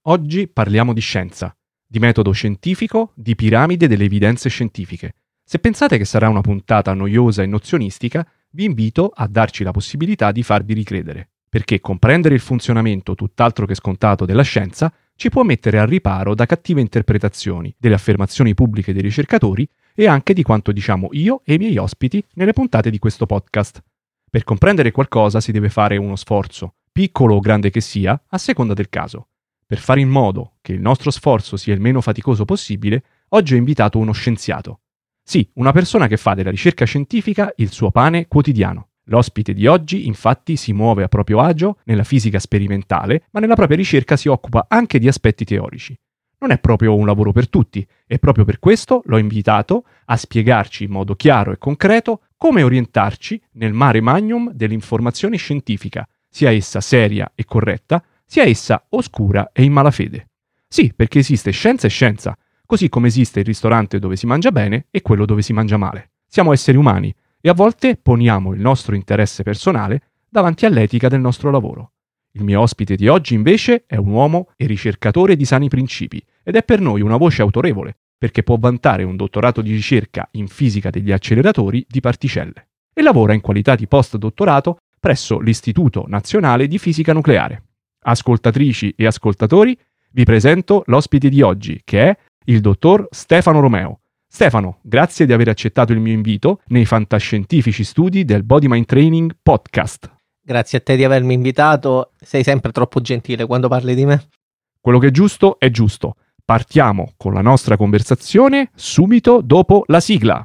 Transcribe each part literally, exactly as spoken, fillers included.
Oggi parliamo di scienza, di metodo scientifico, di piramide delle evidenze scientifiche. Se pensate che sarà una puntata noiosa e nozionistica, vi invito a darci la possibilità di farvi ricredere, perché comprendere il funzionamento tutt'altro che scontato della scienza ci può mettere al riparo da cattive interpretazioni delle affermazioni pubbliche dei ricercatori e anche di quanto diciamo io e i miei ospiti nelle puntate di questo podcast. Per comprendere qualcosa si deve fare uno sforzo, piccolo o grande che sia, a seconda del caso. Per fare in modo che il nostro sforzo sia il meno faticoso possibile, oggi ho invitato uno scienziato. Sì, una persona che fa della ricerca scientifica il suo pane quotidiano. L'ospite di oggi, infatti, si muove a proprio agio nella fisica sperimentale, ma nella propria ricerca si occupa anche di aspetti teorici. Non è proprio un lavoro per tutti, e proprio per questo l'ho invitato a spiegarci in modo chiaro e concreto come orientarci nel mare magnum dell'informazione scientifica, sia essa seria e corretta, sia essa oscura e in malafede. Sì, perché esiste scienza e scienza, così come esiste il ristorante dove si mangia bene e quello dove si mangia male. Siamo esseri umani e a volte poniamo il nostro interesse personale davanti all'etica del nostro lavoro. Il mio ospite di oggi invece è un uomo e ricercatore di sani principi ed è per noi una voce autorevole, perché può vantare un dottorato di ricerca in fisica degli acceleratori di particelle e lavora in qualità di postdottorato presso l'Istituto Nazionale di Fisica Nucleare. Ascoltatrici e ascoltatori, vi presento l'ospite di oggi, che è il dottor Stefano Romeo. Stefano, grazie di aver accettato il mio invito nei fantascientifici studi del Body Mind Training Podcast. Grazie a te di avermi invitato, sei sempre troppo gentile quando parli di me. Quello che è giusto è giusto. Partiamo con la nostra conversazione subito dopo la sigla.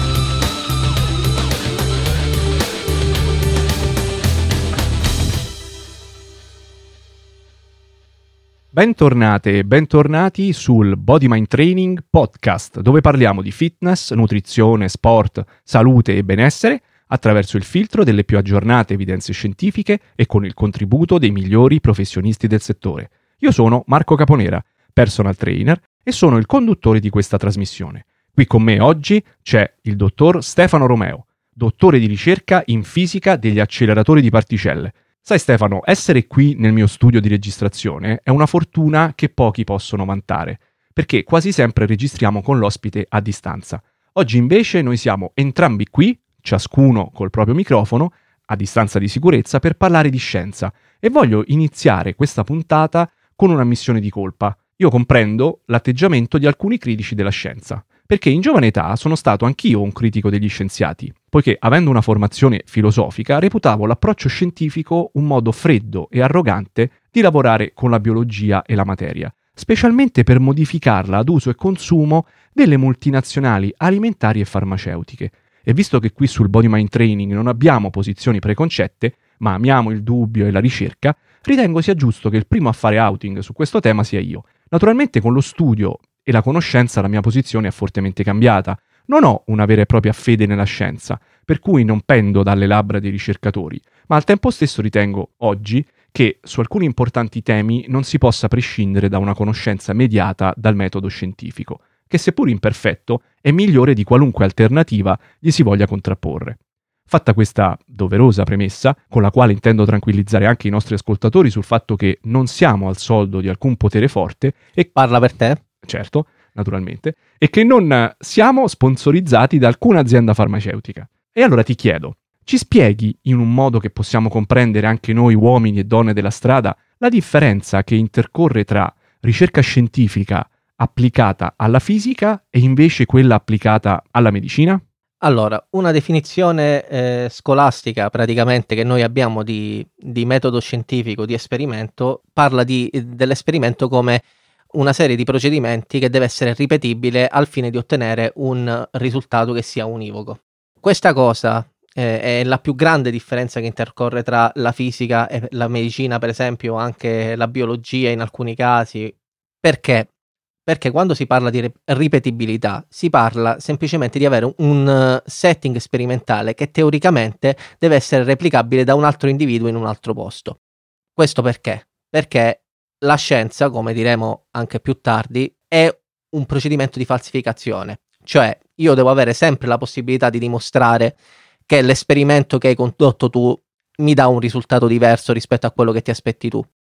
Bentornate e bentornati sul Body Mind Training Podcast, dove parliamo di fitness, nutrizione, sport, salute e benessere attraverso il filtro delle più aggiornate evidenze scientifiche e con il contributo dei migliori professionisti del settore. Io sono Marco Caponera, personal trainer, e sono il conduttore di questa trasmissione. Qui con me oggi c'è il dottor Stefano Romeo, dottore di ricerca in fisica degli acceleratori di particelle. Sai Stefano, essere qui nel mio studio di registrazione è una fortuna che pochi possono vantare, perché quasi sempre registriamo con l'ospite a distanza. Oggi invece noi siamo entrambi qui, ciascuno col proprio microfono, a distanza di sicurezza, per parlare di scienza, e voglio iniziare questa puntata con una missione di colpa. Io comprendo l'atteggiamento di alcuni critici della scienza, perché in giovane età sono stato anch'io un critico degli scienziati, poiché avendo una formazione filosofica reputavo l'approccio scientifico un modo freddo e arrogante di lavorare con la biologia e la materia, specialmente per modificarla ad uso e consumo delle multinazionali alimentari e farmaceutiche. E visto che qui sul Body Mind Training non abbiamo posizioni preconcette, ma amiamo il dubbio e la ricerca, ritengo sia giusto che il primo a fare outing su questo tema sia io. Naturalmente con lo studio e la conoscenza la mia posizione è fortemente cambiata. Non ho una vera e propria fede nella scienza, per cui non pendo dalle labbra dei ricercatori, ma al tempo stesso ritengo, oggi, che su alcuni importanti temi non si possa prescindere da una conoscenza mediata dal metodo scientifico, che seppur imperfetto è migliore di qualunque alternativa gli si voglia contrapporre. Fatta questa doverosa premessa, con la quale intendo tranquillizzare anche i nostri ascoltatori sul fatto che non siamo al soldo di alcun potere forte e... Parla per te? Certo, naturalmente, e che non siamo sponsorizzati da alcuna azienda farmaceutica. E allora ti chiedo, ci spieghi in un modo che possiamo comprendere anche noi uomini e donne della strada la differenza che intercorre tra ricerca scientifica applicata alla fisica e invece quella applicata alla medicina? Allora, una definizione eh, scolastica praticamente che noi abbiamo di, di metodo scientifico, di esperimento, parla di, dell'esperimento come una serie di procedimenti che deve essere ripetibile al fine di ottenere un risultato che sia univoco. Questa cosa eh, è la più grande differenza che intercorre tra la fisica e la medicina, per esempio, anche la biologia in alcuni casi. Perché? Perché quando si parla di ripetibilità si parla semplicemente di avere un setting sperimentale che teoricamente deve essere replicabile da un altro individuo in un altro posto. Questo perché? Perché la scienza, come diremo anche più tardi, è un procedimento di falsificazione. Cioè, io devo avere sempre la possibilità di dimostrare che l'esperimento che hai condotto tu mi dà un risultato diverso rispetto a quello che ti aspetti tu.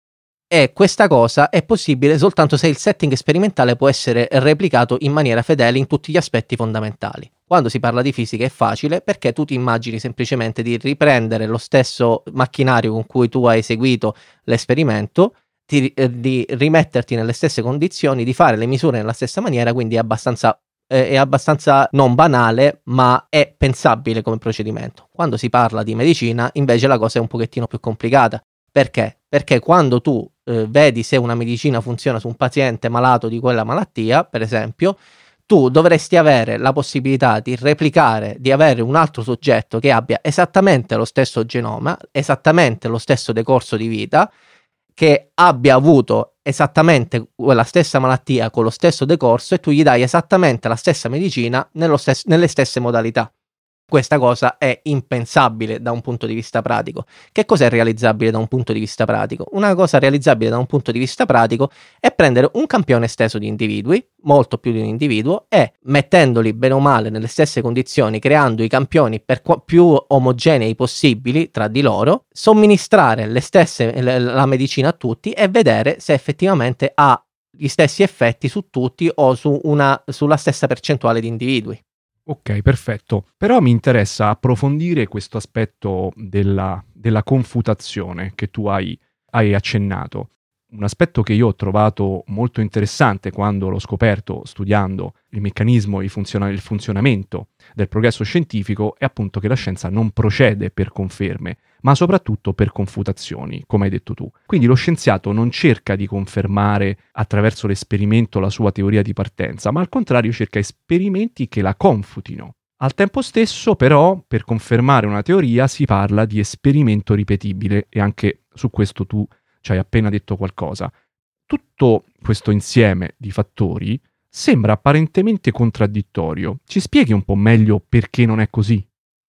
E questa cosa è possibile soltanto se il setting sperimentale può essere replicato in maniera fedele in tutti gli aspetti fondamentali. Quando si parla di fisica è facile perché tu ti immagini semplicemente di riprendere lo stesso macchinario con cui tu hai eseguito l'esperimento, di, eh, di rimetterti nelle stesse condizioni, di fare le misure nella stessa maniera, quindi è abbastanza, eh, è abbastanza non banale, ma è pensabile come procedimento. Quando si parla di medicina, invece la cosa è un pochettino più complicata. Perché? Perché quando tu eh, vedi se una medicina funziona su un paziente malato di quella malattia, per esempio, tu dovresti avere la possibilità di replicare, di avere un altro soggetto che abbia esattamente lo stesso genoma, esattamente lo stesso decorso di vita, che abbia avuto esattamente quella stessa malattia con lo stesso decorso e tu gli dai esattamente la stessa medicina nello stes- nelle stesse modalità. Questa cosa è impensabile da un punto di vista pratico. Che cosa è realizzabile da un punto di vista pratico? Una cosa realizzabile da un punto di vista pratico è prendere un campione esteso di individui, molto più di un individuo, e mettendoli bene o male nelle stesse condizioni, creando i campioni per qu- più omogenei possibili tra di loro, somministrare le stesse, la medicina a tutti e vedere se effettivamente ha gli stessi effetti su tutti o su una, sulla stessa percentuale di individui. Ok, perfetto. Però mi interessa approfondire questo aspetto della, della confutazione che tu hai, hai accennato. Un aspetto che io ho trovato molto interessante quando l'ho scoperto studiando il meccanismo e il, funziona- il funzionamento del progresso scientifico è appunto che la scienza non procede per conferme, ma soprattutto per confutazioni, come hai detto tu. Quindi lo scienziato non cerca di confermare attraverso l'esperimento la sua teoria di partenza, ma al contrario cerca esperimenti che la confutino. Al tempo stesso, però, per confermare una teoria si parla di esperimento ripetibile e anche su questo tu ci hai appena detto qualcosa. Tutto questo insieme di fattori sembra apparentemente contraddittorio. Ci spieghi un po' meglio perché non è così?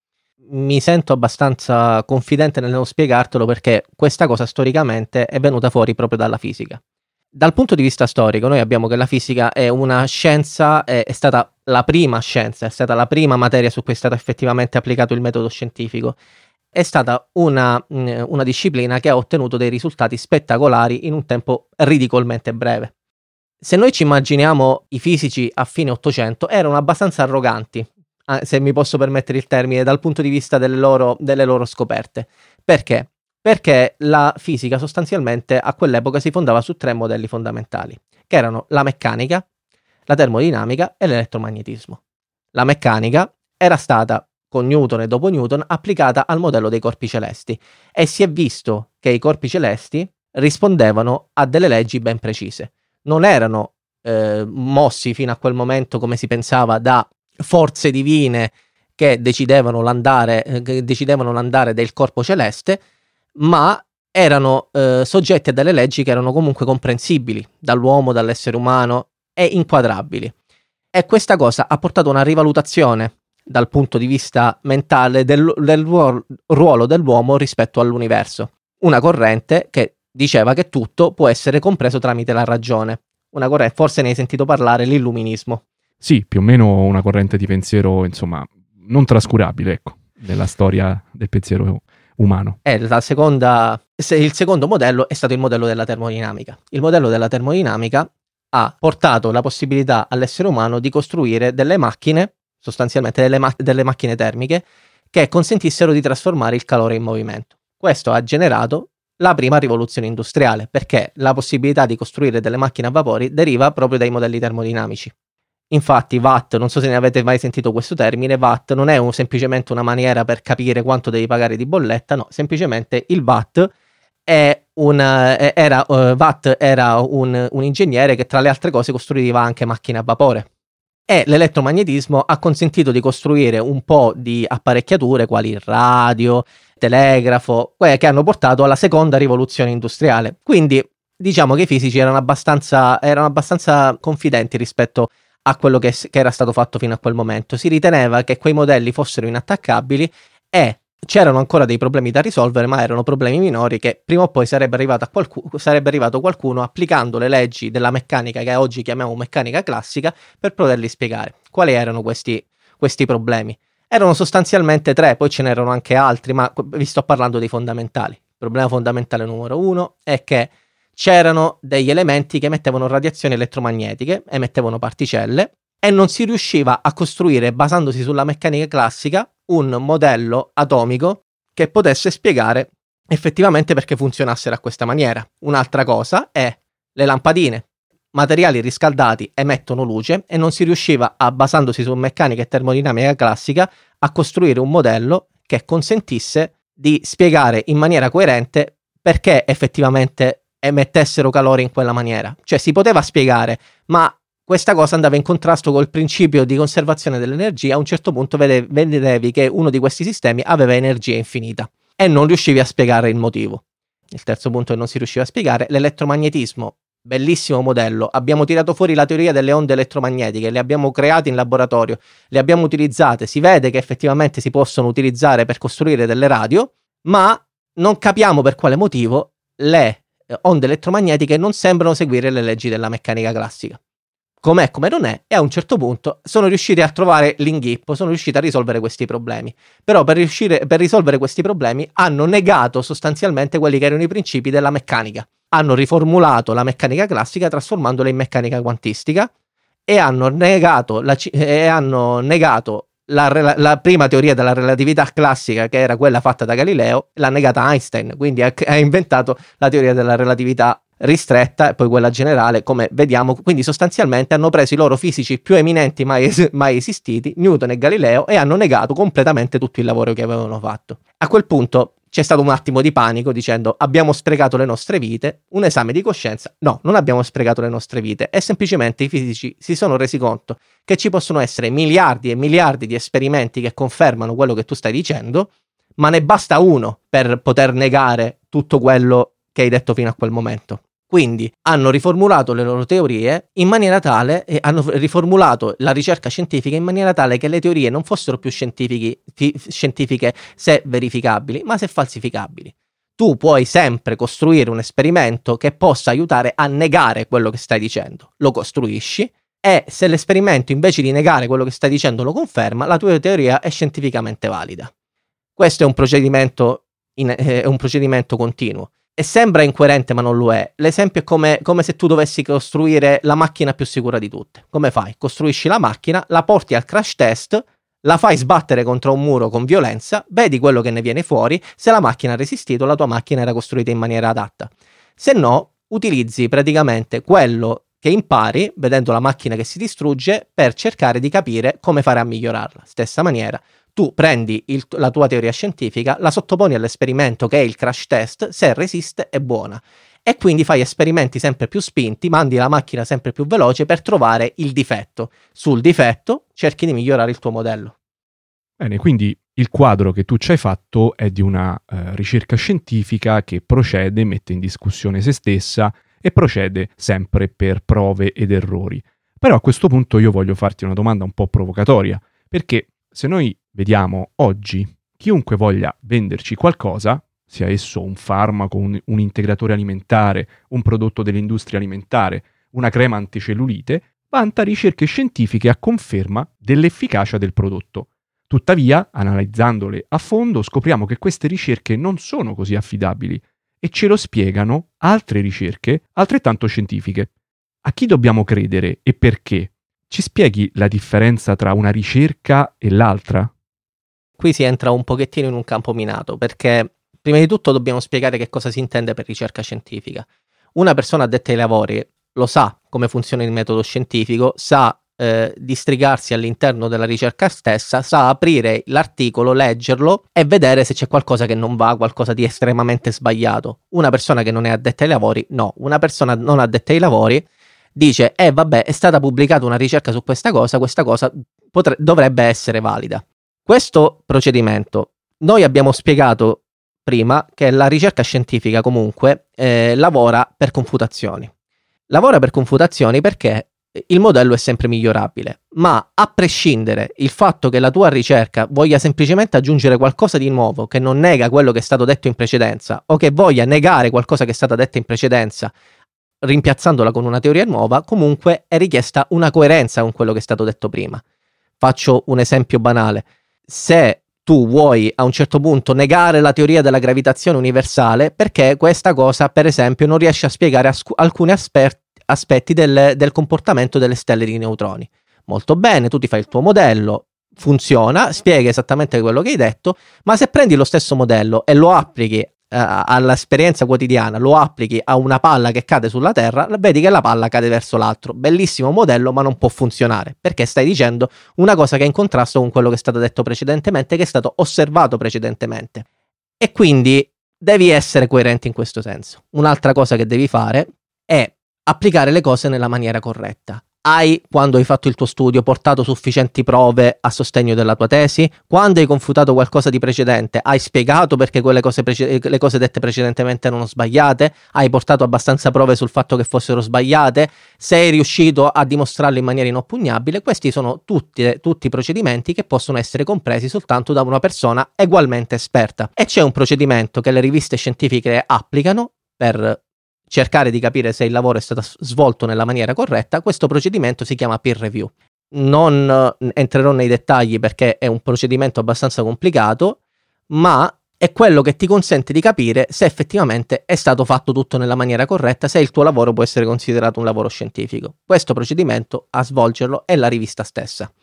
Mi sento abbastanza confidente nel non spiegartelo perché questa cosa storicamente è venuta fuori proprio dalla fisica. Dal punto di vista storico noi abbiamo che la fisica è una scienza, è, è stata la prima scienza, è stata la prima materia su cui è stato effettivamente applicato il metodo scientifico. È stata una, una disciplina che ha ottenuto dei risultati spettacolari in un tempo ridicolmente breve. Se noi ci immaginiamo i fisici a fine Ottocento erano abbastanza arroganti, se mi posso permettere il termine, dal punto di vista delle loro, delle loro scoperte. Perché? Perché la fisica sostanzialmente a quell'epoca si fondava su tre modelli fondamentali, che erano la meccanica, la termodinamica e l'elettromagnetismo. La meccanica era stata, con Newton e dopo Newton, applicata al modello dei corpi celesti e si è visto che i corpi celesti rispondevano a delle leggi ben precise. Non erano eh, mossi fino a quel momento, come si pensava, da forze divine che decidevano l'andare, eh, che decidevano l'andare del corpo celeste, ma erano eh, soggetti a delle leggi che erano comunque comprensibili dall'uomo, dall'essere umano e inquadrabili. E questa cosa ha portato a una rivalutazione dal punto di vista mentale del, del ruolo, ruolo dell'uomo rispetto all'universo. Una corrente che diceva che tutto può essere compreso tramite la ragione. Una corrente, forse ne hai sentito parlare, l'illuminismo. Sì, più o meno una corrente di pensiero, insomma, non trascurabile, ecco, nella storia del pensiero umano. È la seconda, il secondo modello è stato il modello della termodinamica. Il modello della termodinamica ha portato la possibilità all'essere umano di costruire delle macchine, sostanzialmente delle, ma- delle macchine termiche, che consentissero di trasformare il calore in movimento. Questo ha generato la prima rivoluzione industriale, perché la possibilità di costruire delle macchine a vapori deriva proprio dai modelli termodinamici. Infatti Watt, non so se ne avete mai sentito questo termine, Watt non è un, semplicemente una maniera per capire quanto devi pagare di bolletta, no, semplicemente il Watt è una, era, uh, Watt era un, un ingegnere che tra le altre cose costruiva anche macchine a vapore. E l'elettromagnetismo ha consentito di costruire un po' di apparecchiature quali il radio, telegrafo, che hanno portato alla seconda rivoluzione industriale. Quindi diciamo che i fisici erano abbastanza, erano abbastanza confidenti rispetto a quello che, che era stato fatto fino a quel momento. Si riteneva che quei modelli fossero inattaccabili e c'erano ancora dei problemi da risolvere, ma erano problemi minori che prima o poi sarebbe arrivato, a qualcuno, sarebbe arrivato qualcuno applicando le leggi della meccanica che oggi chiamiamo meccanica classica per poterli spiegare. Quali erano questi, questi problemi? Erano sostanzialmente tre, poi ce n'erano anche altri, ma vi sto parlando dei fondamentali. Il problema fondamentale numero uno è che c'erano degli elementi che emettevano radiazioni elettromagnetiche, emettevano particelle, e non si riusciva a costruire, basandosi sulla meccanica classica, un modello atomico che potesse spiegare effettivamente perché funzionassero a questa maniera. Un'altra cosa è le lampadine. Materiali riscaldati emettono luce e non si riusciva, a, basandosi su meccanica e termodinamica classica, a costruire un modello che consentisse di spiegare in maniera coerente perché effettivamente emettessero calore in quella maniera. Cioè si poteva spiegare, ma questa cosa andava in contrasto col principio di conservazione dell'energia. A un certo punto vedevi, vedevi che uno di questi sistemi aveva energia infinita e non riuscivi a spiegare il motivo. Il terzo punto che non si riusciva a spiegare, l'elettromagnetismo. Bellissimo modello, abbiamo tirato fuori la teoria delle onde elettromagnetiche, le abbiamo create in laboratorio, le abbiamo utilizzate, si vede che effettivamente si possono utilizzare per costruire delle radio, ma non capiamo per quale motivo le onde elettromagnetiche non sembrano seguire le leggi della meccanica classica. Com'è, come non è, e a un certo punto sono riusciti a trovare l'inghippo, sono riusciti a risolvere questi problemi. Però per riuscire per risolvere questi problemi hanno negato sostanzialmente quelli che erano i principi della meccanica. Hanno riformulato la meccanica classica trasformandola in meccanica quantistica e hanno negato la, e hanno negato la, la prima teoria della relatività classica, che era quella fatta da Galileo, l'ha negata Einstein, quindi ha, ha inventato la teoria della relatività ristretta e poi quella generale, come vediamo. Quindi sostanzialmente hanno preso i loro fisici più eminenti mai, es- mai esistiti, Newton e Galileo, e hanno negato completamente tutto il lavoro che avevano fatto. A quel punto c'è stato un attimo di panico dicendo: abbiamo sprecato le nostre vite, un esame di coscienza. No, non abbiamo sprecato le nostre vite, e semplicemente i fisici si sono resi conto che ci possono essere miliardi e miliardi di esperimenti che confermano quello che tu stai dicendo, ma ne basta uno per poter negare tutto quello che hai detto fino a quel momento. Quindi hanno riformulato le loro teorie in maniera tale, e hanno riformulato la ricerca scientifica in maniera tale che le teorie non fossero più scientifiche, scientifiche se verificabili, ma se falsificabili. Tu puoi sempre costruire un esperimento che possa aiutare a negare quello che stai dicendo. Lo costruisci, e se l'esperimento invece di negare quello che stai dicendo lo conferma, la tua teoria è scientificamente valida. Questo è un procedimento, in, è un procedimento continuo. E sembra incoerente, ma non lo è. L'esempio è come, come se tu dovessi costruire la macchina più sicura di tutte. Come fai? Costruisci la macchina, la porti al crash test, la fai sbattere contro un muro con violenza, vedi quello che ne viene fuori. Se la macchina ha resistito, la tua macchina era costruita in maniera adatta. Se no, utilizzi praticamente quello che impari, vedendo la macchina che si distrugge, per cercare di capire come fare a migliorarla. Stessa maniera, tu prendi il, la tua teoria scientifica, la sottoponi all'esperimento che è il crash test, se resiste è buona, e quindi fai esperimenti sempre più spinti, mandi la macchina sempre più veloce per trovare il difetto. Sul difetto cerchi di migliorare il tuo modello. Bene, quindi il quadro che tu ci hai fatto è di una eh, ricerca scientifica che procede, mette in discussione se stessa e procede sempre per prove ed errori. Però a questo punto io voglio farti una domanda un po' provocatoria, perché se noi vediamo oggi chiunque voglia venderci qualcosa, sia esso un farmaco, un, un integratore alimentare, un prodotto dell'industria alimentare, una crema anticellulite, vanta ricerche scientifiche a conferma dell'efficacia del prodotto. Tuttavia, analizzandole a fondo, scopriamo che queste ricerche non sono così affidabili e ce lo spiegano altre ricerche altrettanto scientifiche. A chi dobbiamo credere e perché? Ci spieghi la differenza tra una ricerca e l'altra? Qui si entra un pochettino in un campo minato, perché prima di tutto dobbiamo spiegare che cosa si intende per ricerca scientifica. Una persona addetta ai lavori lo sa come funziona il metodo scientifico, sa eh, districarsi all'interno della ricerca stessa, sa aprire l'articolo, leggerlo e vedere se c'è qualcosa che non va, qualcosa di estremamente sbagliato. Una persona che non è addetta ai lavori, no. Una persona non addetta ai lavori dice, eh vabbè, è stata pubblicata una ricerca su questa cosa, questa cosa potre- dovrebbe essere valida. Questo procedimento, noi abbiamo spiegato prima che la ricerca scientifica comunque eh, lavora per confutazioni. Lavora per confutazioni perché il modello è sempre migliorabile, ma a prescindere il fatto che la tua ricerca voglia semplicemente aggiungere qualcosa di nuovo che non nega quello che è stato detto in precedenza, o che voglia negare qualcosa che è stata detta in precedenza rimpiazzandola con una teoria nuova, comunque è richiesta una coerenza con quello che è stato detto prima. Faccio un esempio banale. Se tu vuoi a un certo punto negare la teoria della gravitazione universale perché questa cosa, per esempio, non riesce a spiegare ascu- alcuni asper- aspetti del, del comportamento delle stelle di neutroni. Molto bene, tu ti fai il tuo modello, funziona, spiega esattamente quello che hai detto, ma se prendi lo stesso modello e lo applichi all'esperienza quotidiana, lo applichi a una palla che cade sulla terra, vedi che la palla cade verso l'altro. Bellissimo modello, ma non può funzionare perché stai dicendo una cosa che è in contrasto con quello che è stato detto precedentemente, che è stato osservato precedentemente, e quindi devi essere coerente in questo senso. Un'altra cosa che devi fare è applicare le cose nella maniera corretta. Hai, quando hai fatto il tuo studio, portato sufficienti prove a sostegno della tua tesi? Quando hai confutato qualcosa di precedente, hai spiegato perché quelle cose, prece- le cose dette precedentemente erano sbagliate? Hai portato abbastanza prove sul fatto che fossero sbagliate? Sei riuscito a dimostrarlo in maniera inoppugnabile? Questi sono tutti, tutti procedimenti che possono essere compresi soltanto da una persona ugualmente esperta. E c'è un procedimento che le riviste scientifiche applicano per cercare di capire se il lavoro è stato svolto nella maniera corretta. Questo procedimento si chiama peer review. Non entrerò nei dettagli perché è un procedimento abbastanza complicato, ma è quello che ti consente di capire se effettivamente è stato fatto tutto nella maniera corretta, se il tuo lavoro può essere considerato un lavoro scientifico. Questo procedimento a svolgerlo è la rivista stessa.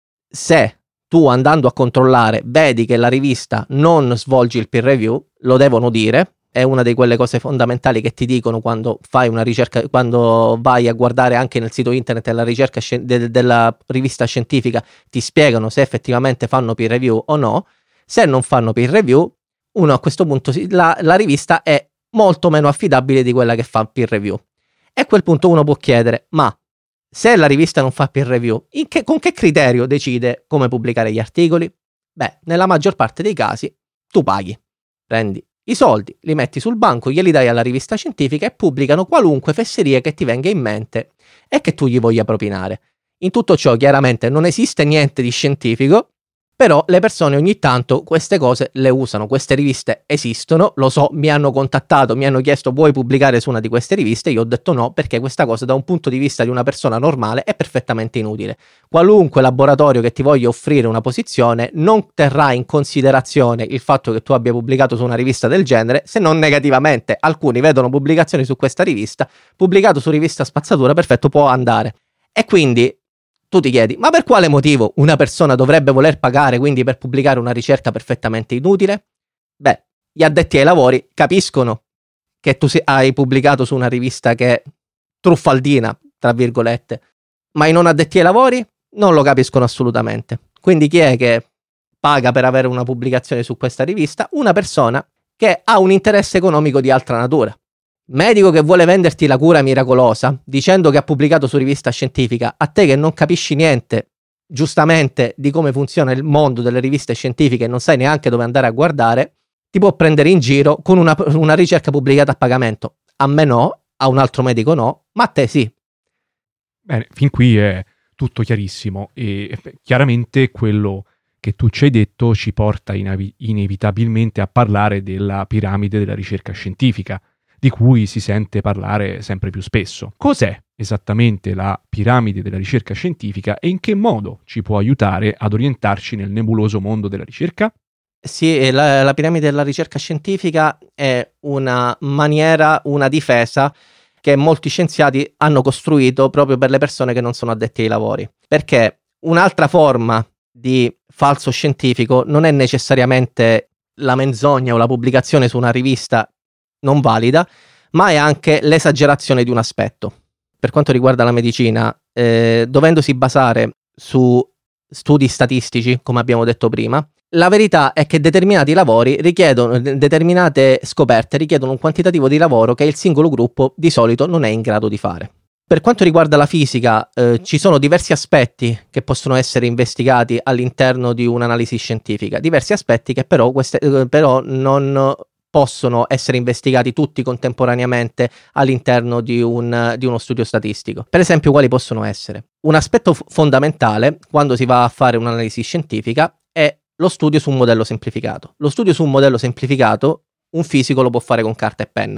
Se tu, andando a controllare, vedi che la rivista non svolge il peer review, lo devono dire. È una di quelle cose fondamentali che ti dicono quando fai una ricerca, quando vai a guardare anche nel sito internet della ricerca scien- de- della rivista scientifica, ti spiegano se effettivamente fanno peer review o no. Se non fanno peer review, uno a questo punto si, la, la rivista è molto meno affidabile di quella che fa peer review. E a quel punto uno può chiedere: ma se la rivista non fa peer review, in che, con che criterio decide come pubblicare gli articoli? Beh, nella maggior parte dei casi tu paghi, prendi i soldi, li metti sul banco, glieli dai alla rivista scientifica e pubblicano qualunque fesseria che ti venga in mente e che tu gli voglia propinare. In tutto ciò, chiaramente, non esiste niente di scientifico, però le persone ogni tanto queste cose le usano. Queste riviste esistono, lo so, mi hanno contattato, mi hanno chiesto: vuoi pubblicare su una di queste riviste? Io ho detto no, perché questa cosa da un punto di vista di una persona normale è perfettamente inutile. Qualunque laboratorio che ti voglia offrire una posizione non terrà in considerazione il fatto che tu abbia pubblicato su una rivista del genere, se non negativamente. Alcuni vedono pubblicazioni su questa rivista, pubblicato su rivista spazzatura, perfetto, può andare. E quindi tu ti chiedi: ma per quale motivo una persona dovrebbe voler pagare quindi per pubblicare una ricerca perfettamente inutile? Beh, gli addetti ai lavori capiscono che tu hai pubblicato su una rivista che è truffaldina, tra virgolette, ma i non addetti ai lavori non lo capiscono assolutamente. Quindi chi è che paga per avere una pubblicazione su questa rivista? Una persona che ha un interesse economico di altra natura. Medico che vuole venderti la cura miracolosa dicendo che ha pubblicato su rivista scientifica, a te che non capisci niente, giustamente, di come funziona il mondo delle riviste scientifiche e non sai neanche dove andare a guardare, ti può prendere in giro con una, una ricerca pubblicata a pagamento. A me no, a un altro medico no, ma a te sì. Bene, fin qui è tutto chiarissimo e chiaramente quello che tu ci hai detto ci porta inavi- inevitabilmente a parlare della piramide della ricerca scientifica, di cui si sente parlare sempre più spesso. Cos'è esattamente la piramide della ricerca scientifica e in che modo ci può aiutare ad orientarci nel nebuloso mondo della ricerca? Sì, la, la piramide della ricerca scientifica è una maniera, una difesa che molti scienziati hanno costruito proprio per le persone che non sono addetti ai lavori. Perché un'altra forma di falso scientifico non è necessariamente la menzogna o la pubblicazione su una rivista non valida, ma è anche l'esagerazione di un aspetto. Per quanto riguarda la medicina, eh, dovendosi basare su studi statistici, come abbiamo detto prima, la verità è che determinati lavori richiedono, determinate scoperte richiedono un quantitativo di lavoro che il singolo gruppo di solito non è in grado di fare. Per quanto riguarda la fisica, eh, ci sono diversi aspetti che possono essere investigati all'interno di un'analisi scientifica, diversi aspetti che però, queste, eh, però non possono essere investigati tutti contemporaneamente all'interno di, un, di uno studio statistico. Per esempio, quali possono essere? Un aspetto f- fondamentale quando si va a fare un'analisi scientifica è lo studio su un modello semplificato. Lo studio su un modello semplificato un fisico lo può fare con carta e penna.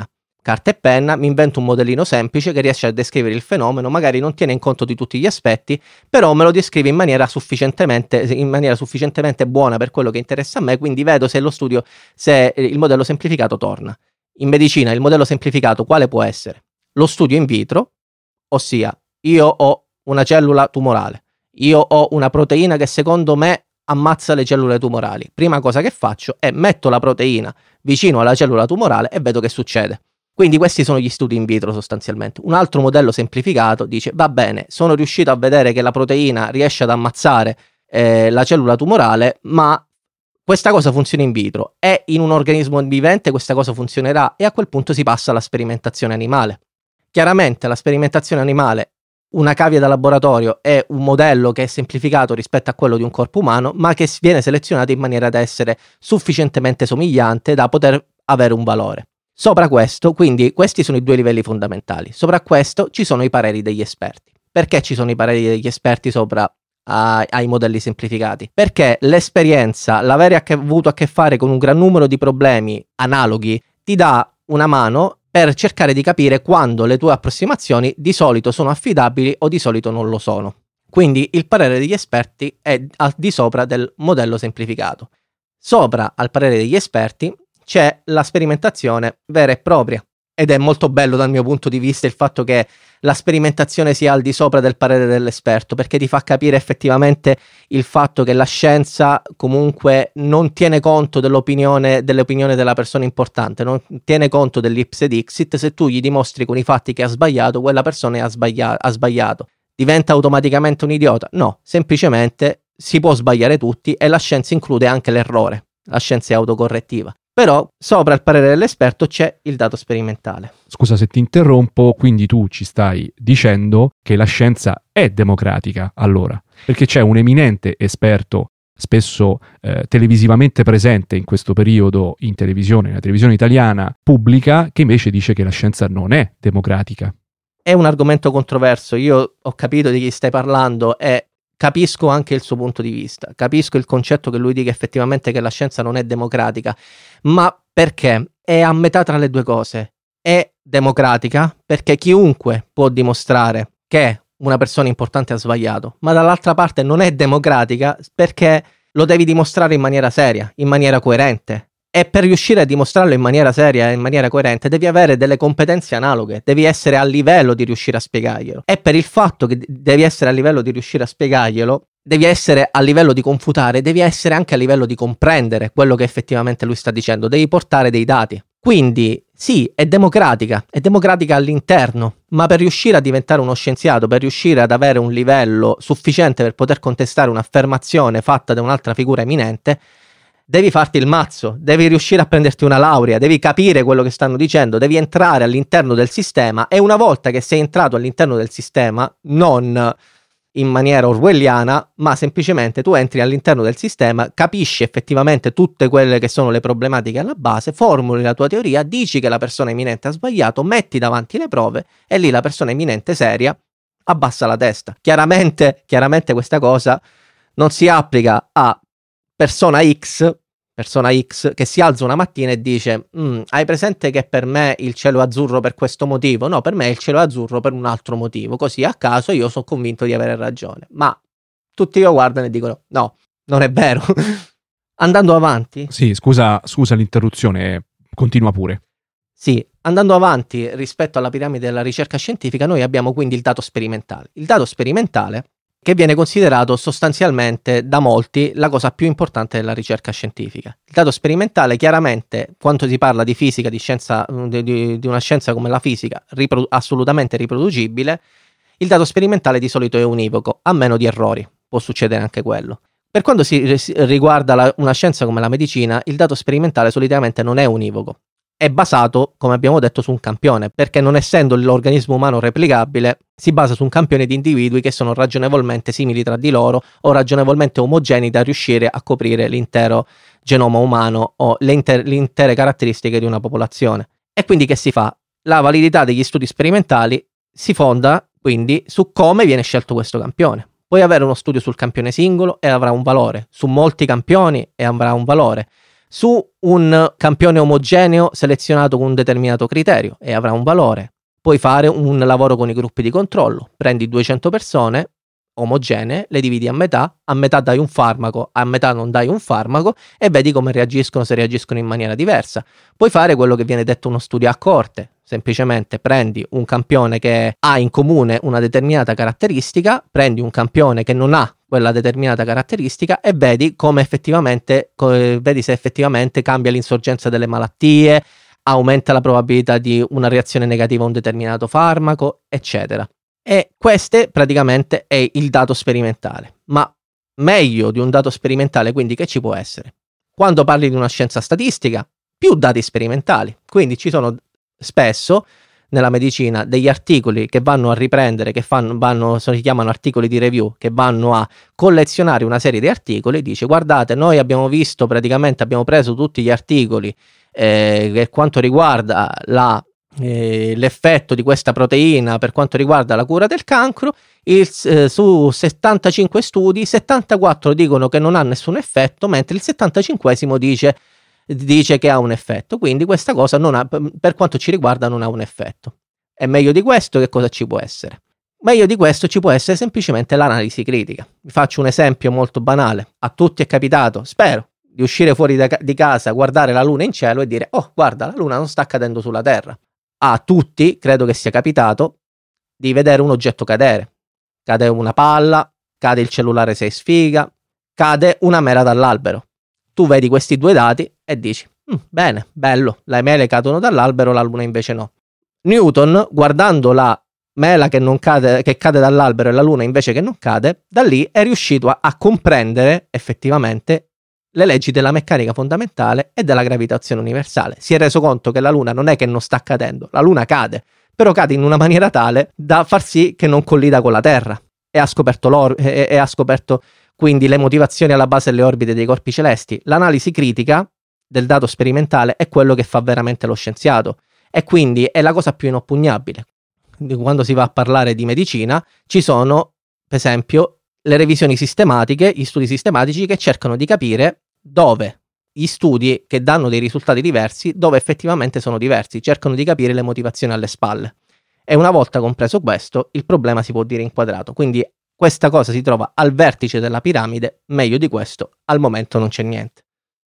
carta e penna, mi invento un modellino semplice che riesce a descrivere il fenomeno, magari non tiene in conto di tutti gli aspetti, però me lo descrive in maniera sufficientemente, in maniera sufficientemente buona per quello che interessa a me, quindi vedo se lo studio, se il modello semplificato torna. In medicina il modello semplificato quale può essere? Lo studio in vitro, ossia io ho una cellula tumorale, io ho una proteina che secondo me ammazza le cellule tumorali. Prima cosa che faccio è metto la proteina vicino alla cellula tumorale e vedo che succede. Quindi questi sono gli studi in vitro sostanzialmente. Un altro modello semplificato dice, va bene, sono riuscito a vedere che la proteina riesce ad ammazzare eh, la cellula tumorale, ma questa cosa funziona in vitro. E in un organismo vivente questa cosa funzionerà, e a quel punto si passa alla sperimentazione animale. Chiaramente la sperimentazione animale, una cavia da laboratorio, è un modello che è semplificato rispetto a quello di un corpo umano, ma che viene selezionato in maniera da essere sufficientemente somigliante da poter avere un valore. Sopra questo, quindi, questi sono i due livelli fondamentali. Sopra questo ci sono i pareri degli esperti. Perché ci sono i pareri degli esperti sopra a, ai modelli semplificati? Perché l'esperienza, l'avere a che, avuto a che fare con un gran numero di problemi analoghi, ti dà una mano per cercare di capire quando le tue approssimazioni di solito sono affidabili o di solito non lo sono. Quindi il parere degli esperti è al di sopra del modello semplificato. Sopra al parere degli esperti c'è la sperimentazione vera e propria, ed è molto bello dal mio punto di vista il fatto che la sperimentazione sia al di sopra del parere dell'esperto, perché ti fa capire effettivamente il fatto che la scienza comunque non tiene conto dell'opinione, dell'opinione della persona importante, non tiene conto dell'ipse dixit. Se tu gli dimostri con i fatti che ha sbagliato, quella persona ha sbagliato, ha sbagliato. Diventa automaticamente un idiota? No, semplicemente si può sbagliare tutti e la scienza include anche l'errore, la scienza è autocorrettiva. Però sopra il parere dell'esperto c'è il dato sperimentale. Scusa se ti interrompo, quindi tu ci stai dicendo che la scienza è democratica, allora, perché c'è un eminente esperto, spesso eh, televisivamente presente in questo periodo in televisione, nella televisione italiana pubblica, che invece dice che la scienza non è democratica. È un argomento controverso, io ho capito di chi stai parlando e capisco anche il suo punto di vista, capisco il concetto che lui dica effettivamente che la scienza non è democratica, ma perché è a metà tra le due cose. È democratica perché chiunque può dimostrare che una persona importante ha sbagliato, ma dall'altra parte non è democratica perché lo devi dimostrare in maniera seria, in maniera coerente. E per riuscire a dimostrarlo in maniera seria e in maniera coerente devi avere delle competenze analoghe, devi essere a livello di riuscire a spiegarglielo. E per il fatto che devi essere a livello di riuscire a spiegarglielo, devi essere a livello di confutare, devi essere anche a livello di comprendere quello che effettivamente lui sta dicendo, devi portare dei dati. Quindi sì, è democratica, è democratica all'interno, ma per riuscire a diventare uno scienziato, per riuscire ad avere un livello sufficiente per poter contestare un'affermazione fatta da un'altra figura eminente, devi farti il mazzo, devi riuscire a prenderti una laurea, devi capire quello che stanno dicendo, devi entrare all'interno del sistema e una volta che sei entrato all'interno del sistema, non in maniera orwelliana, ma semplicemente tu entri all'interno del sistema, capisci effettivamente tutte quelle che sono le problematiche alla base, formuli la tua teoria, dici che la persona eminente ha sbagliato, metti davanti le prove e lì la persona eminente seria abbassa la testa. Chiaramente, chiaramente questa cosa non si applica a persona X, persona X che si alza una mattina e dice mm, hai presente che per me il cielo è azzurro per questo motivo? No, per me il cielo è azzurro per un altro motivo, così a caso io sono convinto di avere ragione, ma tutti lo guardano e dicono no, non è vero. Andando avanti, sì, scusa, scusa l'interruzione, continua pure. Sì, andando avanti rispetto alla piramide della ricerca scientifica, noi abbiamo quindi il dato sperimentale. Il dato sperimentale che viene considerato sostanzialmente da molti la cosa più importante della ricerca scientifica. Il dato sperimentale, chiaramente, quando si parla di fisica, di scienza, di, di, di una scienza come la fisica, riprodu- assolutamente riproducibile, il dato sperimentale di solito è univoco, a meno di errori, può succedere anche quello. Per quanto si, si riguarda la, una scienza come la medicina, il dato sperimentale solitamente non è univoco. È basato, come abbiamo detto, su un campione, perché non essendo l'organismo umano replicabile, si basa su un campione di individui che sono ragionevolmente simili tra di loro o ragionevolmente omogenei da riuscire a coprire l'intero genoma umano o le, inter- le intere caratteristiche di una popolazione. E quindi che si fa? La validità degli studi sperimentali si fonda quindi su come viene scelto questo campione. Puoi avere uno studio sul campione singolo e avrà un valore, su molti campioni e avrà un valore. su un campione omogeneo selezionato con un determinato criterio e avrà un valore. Puoi fare un lavoro con i gruppi di controllo, prendi duecento persone omogenee, le dividi a metà, a metà dai un farmaco, a metà non dai un farmaco e vedi come reagiscono, se reagiscono in maniera diversa. Puoi fare quello che viene detto uno studio a corte, semplicemente prendi un campione che ha in comune una determinata caratteristica, prendi un campione che non ha quella determinata caratteristica e vedi come effettivamente, come, vedi se effettivamente cambia l'insorgenza delle malattie, aumenta la probabilità di una reazione negativa a un determinato farmaco, eccetera. E questo praticamente è il dato sperimentale. Ma meglio di un dato sperimentale, quindi, che ci può essere? Quando parli di una scienza statistica, più dati sperimentali. Quindi ci sono spesso nella medicina degli articoli che vanno a riprendere, che fanno, vanno, si chiamano articoli di review, che vanno a collezionare una serie di articoli. Dice: guardate, noi abbiamo visto, praticamente abbiamo preso tutti gli articoli eh, per quanto riguarda la, eh, l'effetto di questa proteina per quanto riguarda la cura del cancro. Il, eh, su settantacinque studi, settantaquattro dicono che non ha nessun effetto, mentre il settantacinquesimo dice dice che ha un effetto. Quindi questa cosa non ha, per quanto ci riguarda, non ha un effetto. E meglio di questo che cosa ci può essere? Meglio di questo ci può essere semplicemente l'analisi critica. Vi faccio un esempio molto banale. A tutti è capitato, spero, di uscire fuori da, di casa, guardare la luna in cielo e dire: oh, guarda, la luna non sta cadendo sulla Terra. A tutti credo che sia capitato di vedere un oggetto cadere. Cade una palla, cade il cellulare se sfiga, cade una mela dall'albero. Tu vedi questi due dati e dici: mm, bene, bello, le mele cadono dall'albero, la luna invece no. Newton, guardando la mela che, non cade, che cade dall'albero e la luna invece che non cade, da lì è riuscito a, a comprendere effettivamente le leggi della meccanica fondamentale e della gravitazione universale. Si è reso conto che la luna non è che non sta cadendo, la luna cade, però cade in una maniera tale da far sì che non collida con la Terra. E ha scoperto, l'or- e, e ha scoperto quindi le motivazioni alla base delle orbite dei corpi celesti. L'analisi critica del dato sperimentale è quello che fa veramente lo scienziato, e quindi è la cosa più inoppugnabile. Quando si va a parlare di medicina ci sono, per esempio, le revisioni sistematiche, gli studi sistematici che cercano di capire dove gli studi che danno dei risultati diversi, dove effettivamente sono diversi, cercano di capire le motivazioni alle spalle. E una volta compreso questo, il problema si può dire inquadrato. Quindi questa cosa si trova al vertice della piramide, meglio di questo al momento non c'è niente.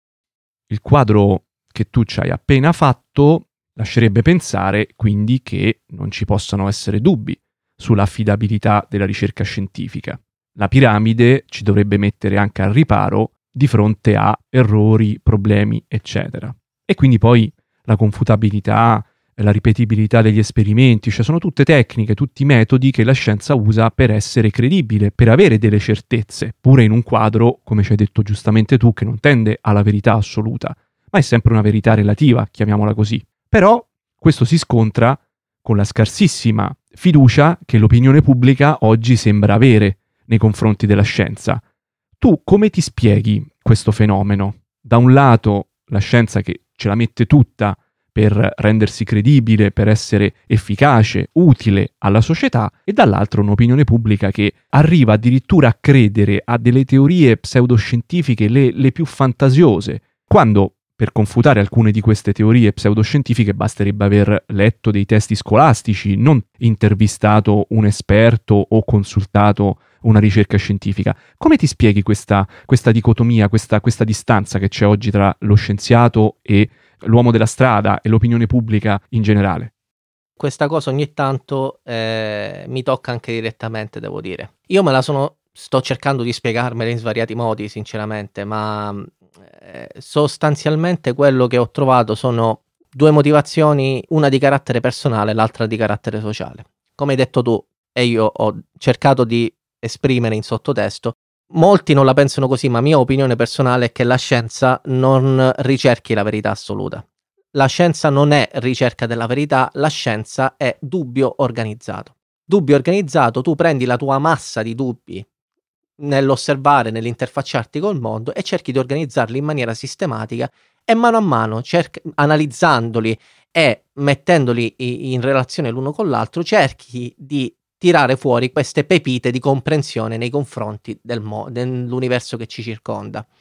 Il quadro che tu ci hai appena fatto lascerebbe pensare quindi che non ci possano essere dubbi sull'affidabilità della ricerca scientifica. La piramide ci dovrebbe mettere anche al riparo di fronte a errori, problemi, eccetera. E quindi poi la confutabilità, la ripetibilità degli esperimenti, cioè sono tutte tecniche, tutti metodi che la scienza usa per essere credibile, per avere delle certezze, pure in un quadro, come ci hai detto giustamente tu, che non tende alla verità assoluta, ma è sempre una verità relativa, chiamiamola così. Però questo si scontra con la scarsissima fiducia che l'opinione pubblica oggi sembra avere nei confronti della scienza. Tu come ti spieghi questo fenomeno? Da un lato la scienza che ce la mette tutta per rendersi credibile, per essere efficace, utile alla società, e dall'altro un'opinione pubblica che arriva addirittura a credere a delle teorie pseudoscientifiche le, le più fantasiose, quando per confutare alcune di queste teorie pseudoscientifiche basterebbe aver letto dei testi scolastici, non intervistato un esperto o consultato una ricerca scientifica. Come ti spieghi questa, questa dicotomia, questa, questa distanza che c'è oggi tra lo scienziato e l'uomo della strada e l'opinione pubblica in generale? Questa cosa ogni tanto eh, mi tocca anche direttamente, devo dire. Io me la sono, sto cercando di spiegarmela in svariati modi, sinceramente, ma eh, sostanzialmente quello che ho trovato sono due motivazioni, una di carattere personale e l'altra di carattere sociale. Come hai detto tu, e io ho cercato di esprimere in sottotesto, molti non la pensano così, ma mia opinione personale è che la scienza non ricerchi la verità assoluta. La scienza non è ricerca della verità, la scienza è dubbio organizzato. Dubbio organizzato, tu prendi la tua massa di dubbi nell'osservare, nell'interfacciarti col mondo e cerchi di organizzarli in maniera sistematica e mano a mano, cerchi, analizzandoli e mettendoli in relazione l'uno con l'altro, cerchi di tirare fuori queste pepite di comprensione nei confronti del mo- dell'universo che ci circonda.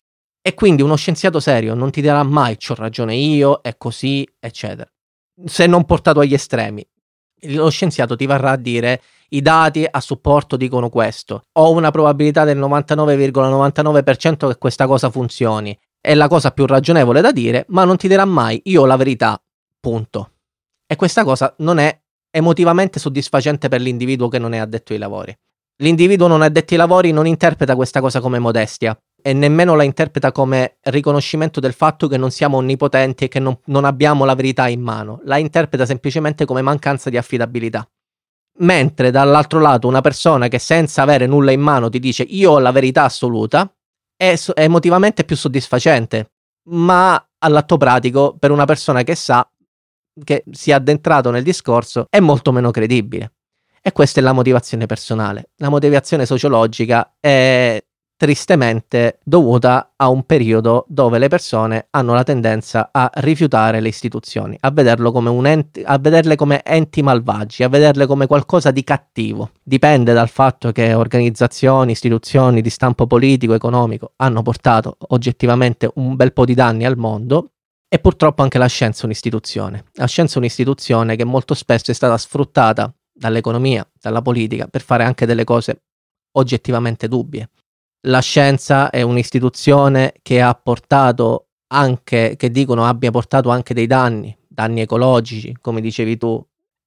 E quindi uno scienziato serio non ti dirà mai c'ho ragione io, è così, eccetera. Se non portato agli estremi. Lo scienziato ti verrà a dire i dati a supporto dicono questo. Ho una probabilità del novantanove virgola novantanove per cento che questa cosa funzioni. È la cosa più ragionevole da dire, ma non ti dirà mai io ho la verità, punto. E questa cosa non è emotivamente soddisfacente per l'individuo che non è addetto ai lavori. L'individuo non addetto ai lavori non interpreta questa cosa come modestia e nemmeno la interpreta come riconoscimento del fatto che non siamo onnipotenti e che non, non abbiamo la verità in mano. La interpreta semplicemente come mancanza di affidabilità. Mentre dall'altro lato una persona che senza avere nulla in mano ti dice io ho la verità assoluta è, è emotivamente più soddisfacente, ma all'atto pratico per una persona che sa, che si è addentrato nel discorso, è molto meno credibile. E questa è la motivazione personale. La motivazione sociologica è tristemente dovuta a un periodo dove le persone hanno la tendenza a rifiutare le istituzioni, a vederlo come un ente, a vederle come enti malvagi, a vederle come qualcosa di cattivo. Dipende dal fatto che organizzazioni, istituzioni di stampo politico, economico hanno portato oggettivamente un bel po' di danni al mondo. E purtroppo anche la scienza è un'istituzione. La scienza è un'istituzione che molto spesso è stata sfruttata dall'economia, dalla politica, per fare anche delle cose oggettivamente dubbie. La scienza è un'istituzione che ha portato anche, che dicono abbia portato anche dei danni, danni ecologici, come dicevi tu,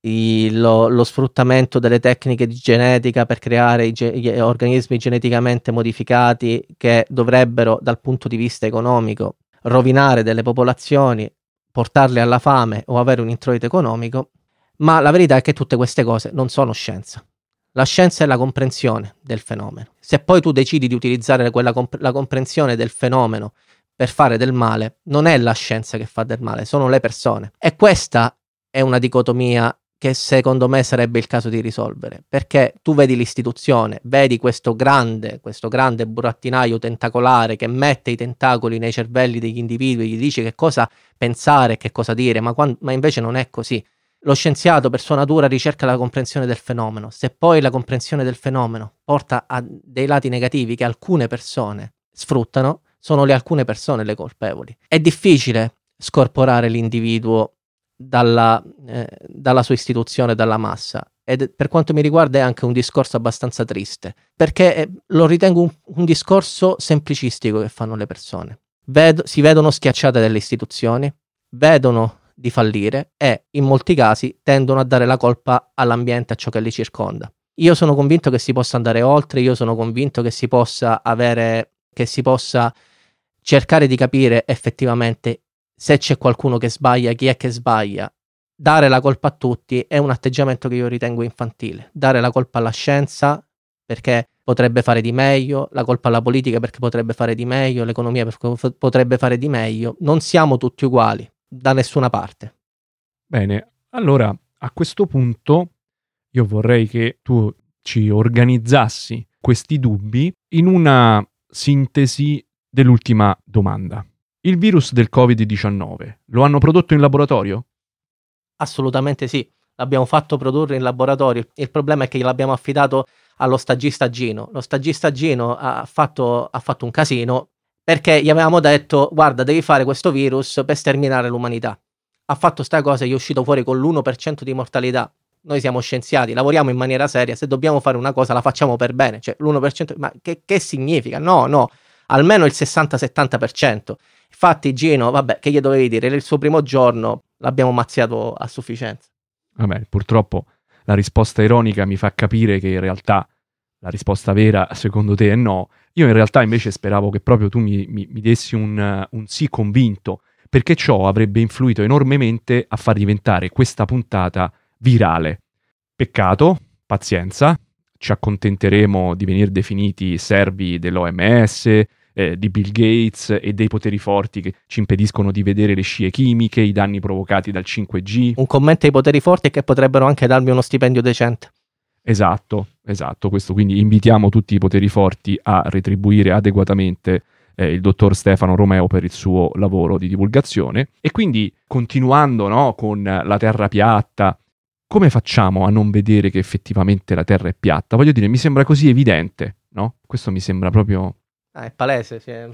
il, lo, lo sfruttamento delle tecniche di genetica per creare i, ge- gli organismi geneticamente modificati che dovrebbero, dal punto di vista economico, rovinare delle popolazioni, portarle alla fame o avere un introito economico. Ma la verità è che tutte queste cose non sono scienza. La scienza è la comprensione del fenomeno. Se poi tu decidi di utilizzare quella comp- la comprensione del fenomeno per fare del male, non è la scienza che fa del male, sono le persone. E questa è una dicotomia che secondo me sarebbe il caso di risolvere, perché tu vedi l'istituzione, vedi questo grande, questo grande burattinaio tentacolare che mette i tentacoli nei cervelli degli individui, gli dice che cosa pensare, che cosa dire, ma, quando, ma invece non è così. Lo scienziato per sua natura ricerca la comprensione del fenomeno. Se poi la comprensione del fenomeno porta a dei lati negativi che alcune persone sfruttano, sono le alcune persone le colpevoli. È difficile scorporare l'individuo dalla, eh, dalla sua istituzione, dalla massa. Ed per quanto mi riguarda è anche un discorso abbastanza triste, perché eh, lo ritengo un, un discorso semplicistico che fanno le persone. Ved- si vedono schiacciate dalle istituzioni, vedono di fallire e in molti casi tendono a dare la colpa all'ambiente, a ciò che li circonda. Io sono convinto che si possa andare oltre, io sono convinto che si possa avere, che si possa cercare di capire effettivamente se c'è qualcuno che sbaglia, chi è che sbaglia. Dare la colpa a tutti è un atteggiamento che io ritengo infantile. Dare la colpa alla scienza perché potrebbe fare di meglio, la colpa alla politica perché potrebbe fare di meglio, l'economia perché potrebbe fare di meglio. Non siamo tutti uguali da nessuna parte. Bene, allora a questo punto io vorrei che tu ci organizzassi questi dubbi in una sintesi dell'ultima domanda. Il virus del covid diciannove lo hanno prodotto in laboratorio? Assolutamente sì, l'abbiamo fatto produrre in laboratorio. Il problema è che l'abbiamo affidato allo stagista Gino. Lo stagista Gino ha fatto, ha fatto un casino perché gli avevamo detto guarda devi fare questo virus per sterminare l'umanità. Ha fatto sta cosa e gli è uscito fuori con l'uno per cento di mortalità. Noi siamo scienziati, lavoriamo in maniera seria, se dobbiamo fare una cosa la facciamo per bene, cioè l'uno per cento, ma che, che significa? No, no, almeno il sessanta settanta per cento. Infatti Gino, vabbè, che gli dovevi dire? Era il suo primo giorno, l'abbiamo mazziato a sufficienza. Vabbè, purtroppo la risposta ironica mi fa capire che in realtà la risposta vera secondo te è no. Io in realtà invece speravo che proprio tu mi, mi, mi dessi un, un sì convinto, perché ciò avrebbe influito enormemente a far diventare questa puntata virale. Peccato, pazienza, ci accontenteremo di venire definiti servi dell'O M S, eh, di Bill Gates e dei poteri forti che ci impediscono di vedere le scie chimiche, i danni provocati dal cinque G. Un commento ai poteri forti è che potrebbero anche darmi uno stipendio decente. Esatto, esatto, questo quindi invitiamo tutti i poteri forti a retribuire adeguatamente eh, il dottor Stefano Romeo per il suo lavoro di divulgazione. E quindi continuando, no, con la terra piatta, come facciamo a non vedere che effettivamente la terra è piatta? Voglio dire, mi sembra così evidente, no? Questo mi sembra proprio... Ah, è palese, sì.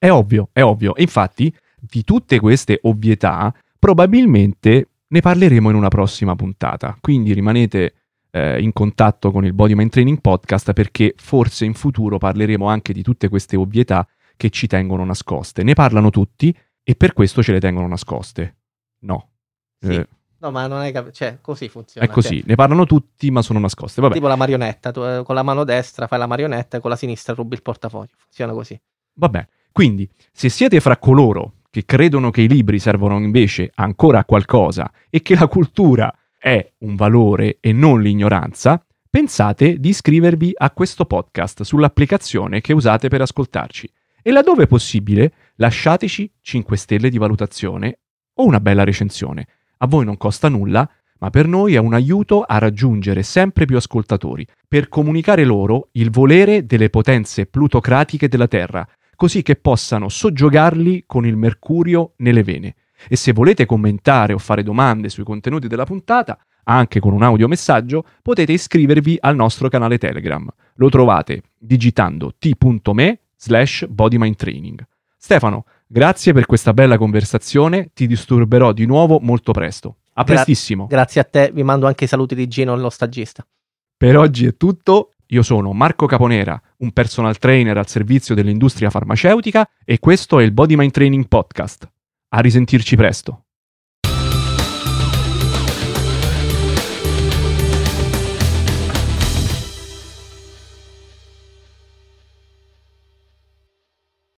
È ovvio, è ovvio. E infatti, di tutte queste ovvietà, probabilmente ne parleremo in una prossima puntata. Quindi rimanete eh, in contatto con il Body Mind Training Podcast, perché forse in futuro parleremo anche di tutte queste ovvietà che ci tengono nascoste. Ne parlano tutti e per questo ce le tengono nascoste. No. Sì. Eh, No, ma non è cap- cioè, così funziona. è così, Cioè, ne parlano tutti ma sono nascoste. Vabbè. tipo la marionetta, tu eh, con la mano destra fai la marionetta e con la sinistra rubi il portafoglio. Funziona così. Vabbè, quindi se siete fra coloro che credono che i libri servono invece ancora a qualcosa e che la cultura è un valore e non l'ignoranza, pensate di iscrivervi a questo podcast sull'applicazione che usate per ascoltarci e laddove possibile lasciateci cinque stelle di valutazione o una bella recensione. A voi non costa nulla, ma per noi è un aiuto a raggiungere sempre più ascoltatori, per comunicare loro il volere delle potenze plutocratiche della Terra, così che possano soggiogarli con il mercurio nelle vene. E se volete commentare o fare domande sui contenuti della puntata, anche con un audiomessaggio, potete iscrivervi al nostro canale Telegram. Lo trovate digitando t.me slash bodymindtraining. Stefano, grazie per questa bella conversazione, ti disturberò di nuovo molto presto. A Gra- prestissimo. Grazie a te, vi mando anche i saluti di Gino, lo stagista. Per oggi è tutto. Io sono Marco Caponera, un personal trainer al servizio dell'industria farmaceutica e questo è il Body Mind Training Podcast. A risentirci presto.